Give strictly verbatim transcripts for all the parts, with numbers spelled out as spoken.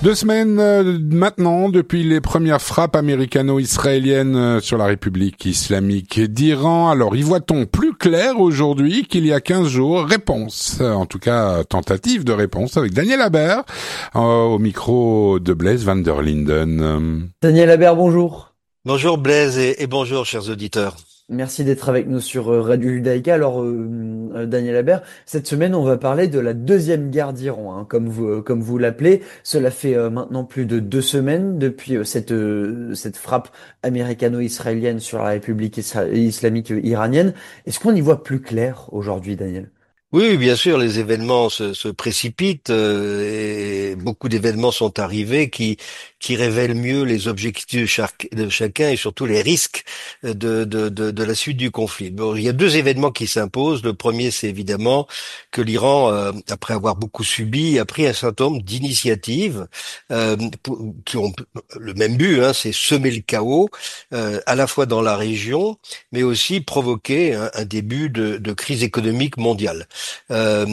Deux semaines euh, maintenant, depuis les premières frappes américano-israéliennes euh, sur la République islamique d'Iran. Alors, y voit-on plus clair aujourd'hui qu'il y a quinze jours? Réponse, euh, en tout cas tentative de réponse, avec Daniel Habert, euh, au micro de Blaise van der Linden. Daniel Habert, bonjour. Bonjour Blaise et, et bonjour chers auditeurs. Merci d'être avec nous sur euh, Radio Judaïka. Alors, euh, euh, Daniel Habert, cette semaine, on va parler de la deuxième guerre d'Iran, hein, comme vous, euh, comme vous l'appelez. Cela fait euh, maintenant plus de deux semaines depuis euh, cette, euh, cette frappe américano-israélienne sur la République isra- islamique euh, iranienne. Est-ce qu'on y voit plus clair aujourd'hui, Daniel? Oui, bien sûr, les événements se, se précipitent euh, et beaucoup d'événements sont arrivés qui qui révèlent mieux les objectifs de, chaque, de chacun et surtout les risques de, de, de, de la suite du conflit. Bon, il y a deux événements qui s'imposent. Le premier, c'est évidemment que l'Iran, euh, après avoir beaucoup subi, a pris un certain nombre d'initiatives euh, pour- qui ont le même but, hein, c'est semer le chaos euh, à la fois dans la région, mais aussi provoquer un, un début de, de crise économique mondiale. Euh,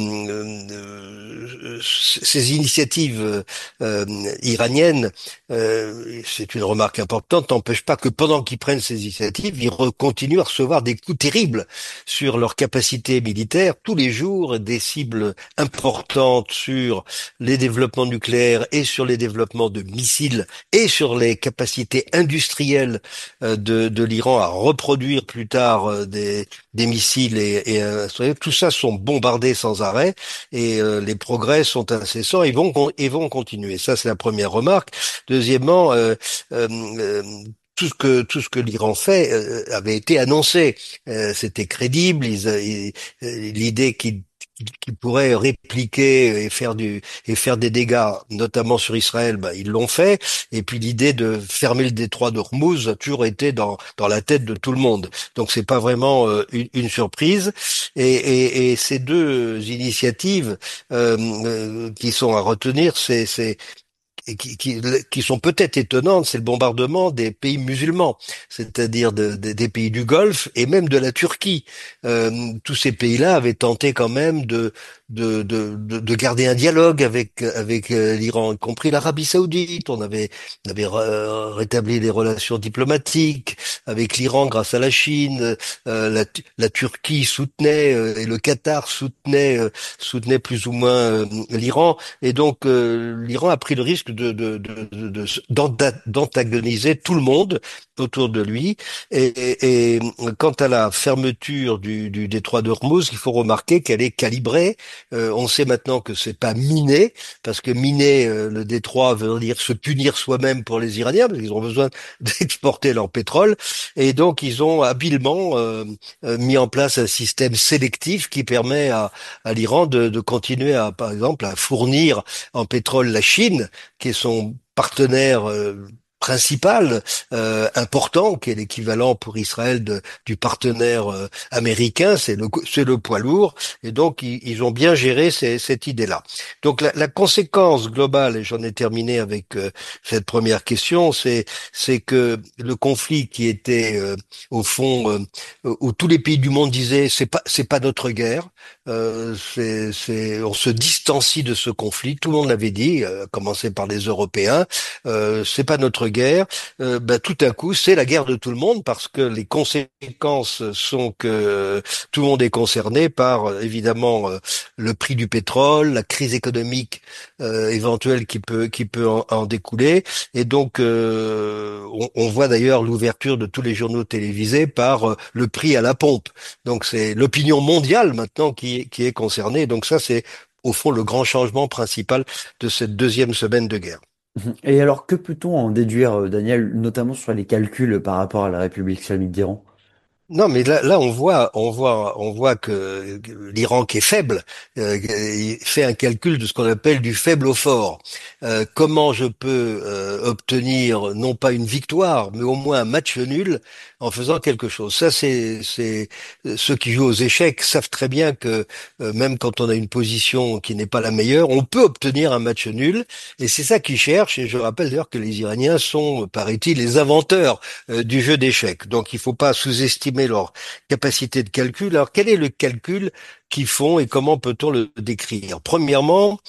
euh, ces initiatives euh, iraniennes, euh, c'est une remarque importante, n'empêche pas que pendant qu'ils prennent ces initiatives, ils re- continuent à recevoir des coups terribles sur leur capacité militaire. Tous les jours, des cibles importantes sur les développements nucléaires et sur les développements de missiles et sur les capacités industrielles euh, de, de l'Iran à reproduire plus tard euh, des, des missiles et, et euh, tout ça sont bombardés sans arrêt et euh, les progrès sont incessants et vont con- et vont continuer. Ça, c'est la première remarque. Deuxièmement, euh, euh, euh, tout ce que tout ce que l'Iran fait euh, avait été annoncé. Euh, c'était crédible. Ils, ils- euh, l'idée qu'ils qu'ils pourraient répliquer et faire du et faire des dégâts, notamment sur Israël, ben, ils l'ont fait. Et puis l'idée de fermer le détroit d'Ormuz a toujours été dans dans la tête de tout le monde. Donc c'est pas vraiment euh, une, une surprise. Et, et, et ces deux initiatives euh, euh, qui sont à retenir, c'est c'est et qui, qui, qui sont peut-être étonnantes, c'est le bombardement des pays musulmans, c'est-à-dire de, de- des pays du Golfe et même de la Turquie. Euh, tous ces pays-là avaient tenté quand même de, de, de, de, de garder un dialogue avec, avec euh, l'Iran, y compris l'Arabie Saoudite. On avait, on avait re- rétabli des relations diplomatiques avec l'Iran grâce à la Chine. Euh, la, la Turquie soutenait euh, et le Qatar soutenait, euh, soutenait plus ou moins euh, l'Iran. Et donc, euh, l'Iran a pris le risque de, de, de, de- de- d'anta- d'antagoniser tout le monde autour de lui. Et, et- et quant à la fermeture du, du détroit d'Ormuz, il faut remarquer qu'elle est calibrée. Euh, on sait maintenant que c'est pas miné, parce que miner euh, le détroit veut dire se punir soi-même pour les Iraniens, parce qu'ils ont besoin d'exporter leur pétrole. Et donc, ils ont habilement euh, euh, mis en place un système sélectif qui permet à, à l'Iran de, de continuer à, par exemple, à fournir en pétrole la Chine, qui est son partenaire euh, principal, euh, important, qui est l'équivalent pour Israël de, du partenaire euh, américain, c'est le, c'est le poids lourd, et donc ils, ils ont bien géré ces- cette idée-là. Donc la, la conséquence globale, et j'en ai terminé avec euh, cette première question, c'est c'est que le conflit qui était euh, au fond euh, où tous les pays du monde disaient c'est pas c'est pas notre guerre, euh, c'est, c'est, on se distancie de ce conflit. Tout le monde l'avait dit, euh, à commencer par les Européens. Euh, c'est pas notre guerre. Euh, ben, tout à coup, c'est la guerre de tout le monde parce que les conséquences sont que euh, tout le monde est concerné par euh, évidemment euh, le prix du pétrole, la crise économique euh, éventuelle qui peut qui peut en, en découler. Et donc, euh, on, on voit d'ailleurs l'ouverture de tous les journaux télévisés par euh, le prix à la pompe. Donc c'est l'opinion mondiale maintenant qui, qui est concernée. Donc ça, c'est au fond le grand changement principal de cette deuxième semaine de guerre. Mhm. Et alors, que peut-on en déduire, euh, Daniel, notamment sur les calculs par rapport à la République islamique d'Iran? Non, mais là, là, on voit, on voit, on voit que l'Iran qui est faible, euh, il fait un calcul de ce qu'on appelle du faible au fort. Euh, comment je peux euh, obtenir non pas une victoire, mais au moins un match nul en faisant quelque chose. Ça, c'est, c'est ceux qui jouent aux échecs savent très bien que euh, même quand on a une position qui n'est pas la meilleure, on peut obtenir un match nul. Et c'est ça qu'ils cherchent. Et je rappelle d'ailleurs que les Iraniens sont, paraît-il, les inventeurs euh, du jeu d'échecs. Donc, il faut pas sous-estimer leur capacité de calcul. Alors, quel est le calcul qu'ils font et comment peut-on le décrire? Premièrement,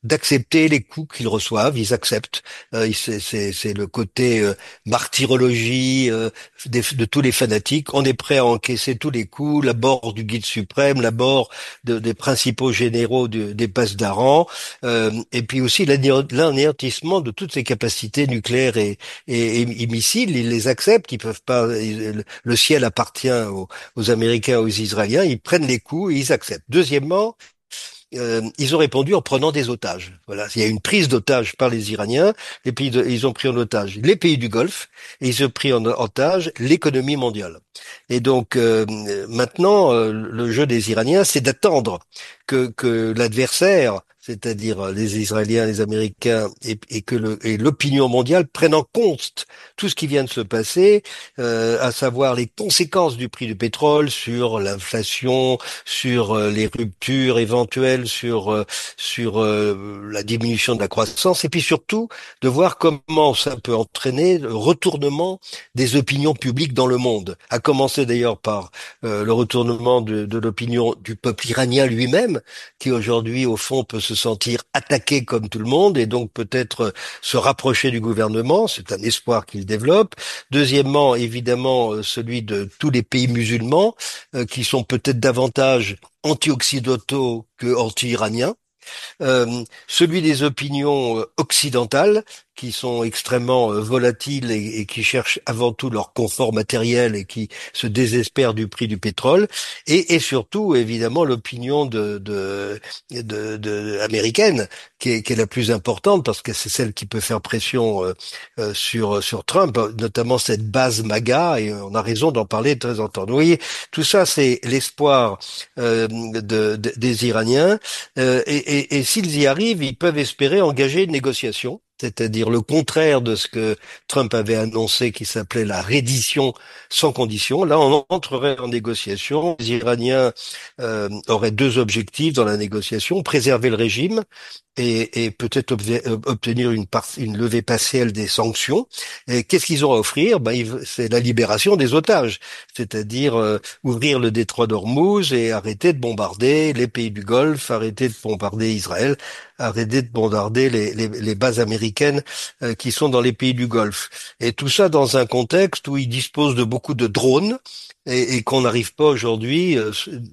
d'accepter les coups qu'ils reçoivent. Ils acceptent. Euh, c'est, c'est, c'est le côté euh, martyrologie euh, des, de tous les fanatiques. On est prêt à encaisser tous les coups, la mort du guide suprême, la mort de, des principaux généraux de, des passes d'Aran, euh, et puis aussi l'anéantissement de toutes ces capacités nucléaires et, et, et, et missiles. Ils les acceptent. Ils peuvent pas. Ils, le ciel appartient aux, aux Américains, aux Israéliens. Ils prennent les coups et ils acceptent. Deuxièmement, euh, ils ont répondu en prenant des otages. Voilà, il y a une prise d'otages par les Iraniens. Les pays de, ils ont pris en otage les pays du Golfe et ils ont pris en otage l'économie mondiale. Et donc euh, maintenant, euh, le jeu des Iraniens, c'est d'attendre que, que l'adversaire, c'est-à-dire les Israéliens, les Américains, et, et que le, et l'opinion mondiale prennent en compte tout ce qui vient de se passer, euh, à savoir les conséquences du prix du pétrole sur l'inflation, sur euh, les ruptures éventuelles, sur euh, sur euh, la diminution de la croissance, et puis surtout de voir comment ça peut entraîner le retournement des opinions publiques dans le monde, à commencer d'ailleurs par euh, le retournement de, de l'opinion du peuple iranien lui-même, qui aujourd'hui au fond peut se sentir attaqué comme tout le monde et donc peut-être se rapprocher du gouvernement. C'est un espoir qu'il développe. Deuxièmement, évidemment, euh, celui de tous les pays musulmans euh, qui sont peut-être davantage anti-occidentaux que anti-iraniens. Euh, celui des opinions euh, occidentales qui sont extrêmement euh, volatiles et, et qui cherchent avant tout leur confort matériel et qui se désespèrent du prix du pétrole, et, et surtout évidemment l'opinion de, de, de, de américaine qui est, qui est la plus importante parce que c'est celle qui peut faire pression euh, euh, sur sur Trump, notamment cette base MAGA, et on a raison d'en parler de temps en temps. Vous voyez, tout ça c'est l'espoir euh, de, de, des Iraniens, euh, et, et, et s'ils y arrivent, ils peuvent espérer engager une négociation, c'est-à-dire le contraire de ce que Trump avait annoncé qui s'appelait la reddition sans condition. Là, on entrerait en négociation. Les Iraniens euh, auraient deux objectifs dans la négociation: préserver le régime et, et peut-être obtenir une, part, une levée partielle des sanctions. Et qu'est-ce qu'ils ont à offrir? Ben, c'est la libération des otages, c'est-à-dire euh, ouvrir le détroit d'Ormuz et arrêter de bombarder les pays du Golfe, arrêter de bombarder Israël, arrêter de bombarder les, les, les bases américaines euh, qui sont dans les pays du Golfe. Et tout ça dans un contexte où ils disposent de beaucoup de drones et, et qu'on n'arrive pas aujourd'hui euh,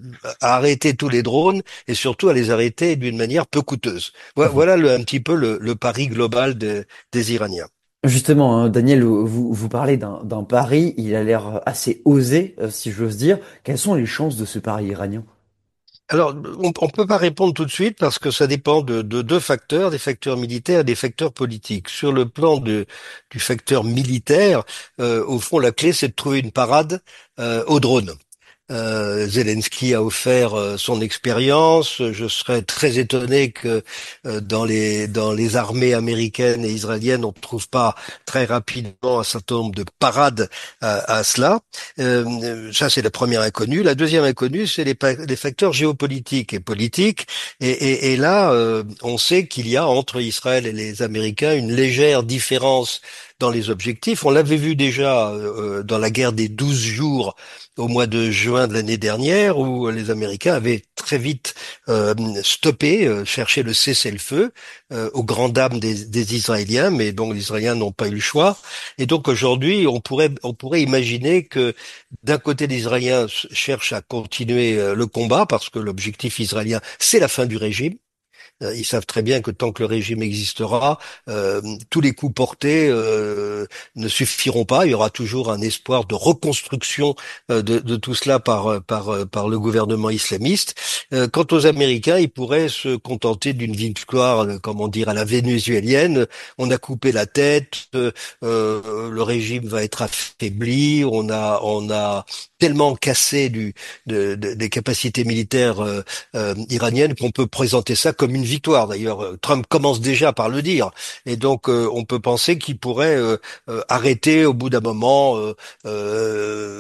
à arrêter tous les drones et surtout à les arrêter d'une manière peu coûteuse. Voilà le, un petit peu le, le pari global de, des Iraniens. Justement, hein, Daniel, vous, vous parlez d'un d'un pari, il a l'air assez osé, euh, si j'ose dire. Quelles sont les chances de ce pari iranien? Alors, on ne peut pas répondre tout de suite parce que ça dépend de, de deux facteurs, des facteurs militaires et des facteurs politiques. Sur le plan de, du facteur militaire, euh, au fond, la clé, c'est de trouver une parade euh, aux drones. Euh, Zelensky a offert euh, son expérience. Je serais très étonné que euh, dans les dans les armées américaines et israéliennes, on ne trouve pas très rapidement un certain nombre de parades à, à cela. Euh, ça, c'est la première inconnue. La deuxième inconnue, c'est les, les facteurs géopolitiques et politiques. Et, et, et là, euh, on sait qu'il y a entre Israël et les Américains une légère différence dans les objectifs. On l'avait vu déjà euh, dans la guerre des douze jours au mois de juin de l'année dernière, où les Américains avaient très vite euh, stoppé, euh, cherché le cessez-le-feu euh, aux grandes dames des, des Israéliens, mais donc les Israéliens n'ont pas eu le choix. Et donc aujourd'hui, on pourrait on pourrait imaginer que d'un côté, les Israéliens cherchent à continuer euh, le combat parce que l'objectif israélien, c'est la fin du régime. Ils savent très bien que tant que le régime existera, euh, tous les coups portés euh, ne suffiront pas. Il y aura toujours un espoir de reconstruction euh, de, de tout cela par, par, par le gouvernement islamiste. Euh, quant aux Américains, ils pourraient se contenter d'une victoire, euh, comment dire, à la vénézuélienne. On a coupé la tête, euh, euh, le régime va être affaibli, on a, on a tellement cassé du, de, de, des capacités militaires euh, euh, iraniennes qu'on peut présenter ça comme une victoire. D'ailleurs, Trump commence déjà par le dire, et donc euh, on peut penser qu'il pourrait euh, euh, arrêter au bout d'un moment, euh, euh,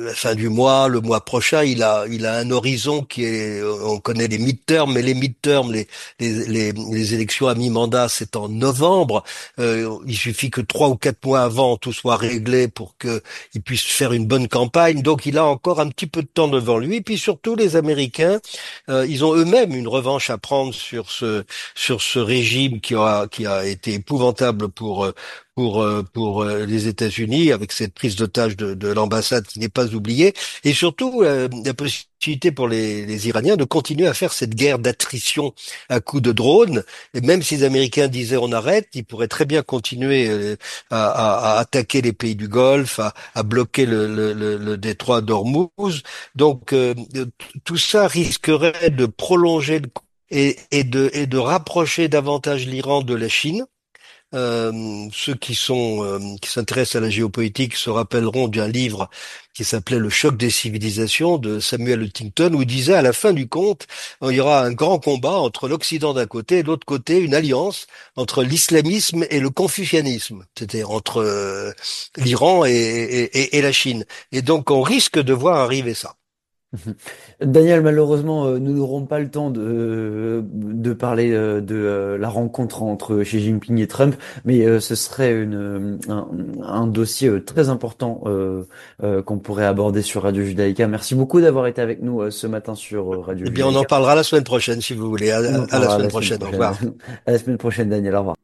la fin du mois, le mois prochain. Il a, il a un horizon qui est, on connaît les mid-terms, mais les mid-terms, les, les, les, les élections à mi-mandat, c'est en novembre. Euh, il suffit que trois ou quatre mois avant tout soit réglé pour que il puisse faire une bonne campagne. Donc, il a encore un petit peu de temps devant lui. Puis surtout, les Américains, euh, ils ont eux-mêmes une revanche à prendre sur ce, sur ce régime qui a, qui a été épouvantable pour euh, pour euh, pour euh, les États-Unis, avec cette prise d'otage de, de l'ambassade qui n'est pas oubliée, et surtout euh, la possibilité pour les, les Iraniens de continuer à faire cette guerre d'attrition à coups de drones. Et même si les Américains disaient on arrête, ils pourraient très bien continuer euh, à, à- à attaquer les pays du Golfe, à, à bloquer le, le, le, le détroit d'Ormuz. Donc euh, tout ça risquerait de prolonger le et, et de et de rapprocher davantage l'Iran de la Chine. Euh, ceux qui sont euh, qui s'intéressent à la géopolitique se rappelleront d'un livre qui s'appelait Le choc des civilisations de Samuel Huntington, où il disait à la fin du compte, il y aura un grand combat entre l'Occident d'un côté et de l'autre côté une alliance entre l'islamisme et le confucianisme, c'est-à-dire entre euh, l'Iran et, et, et, et la Chine. Et donc on risque de voir arriver ça. Daniel, malheureusement, euh, nous n'aurons pas le temps de, de parler euh, de euh, la rencontre entre Xi Jinping et Trump, mais euh, ce serait une, un, un dossier euh, très important euh, euh, qu'on pourrait aborder sur Radio Judaïka. Merci beaucoup d'avoir été avec nous euh, ce matin sur euh, Radio Eh bien, on en Judaïka. parlera la semaine prochaine, si vous voulez. À, On en à la parlera semaine la semaine prochaine. Au prochaine. revoir. À la semaine prochaine, Daniel. Au revoir.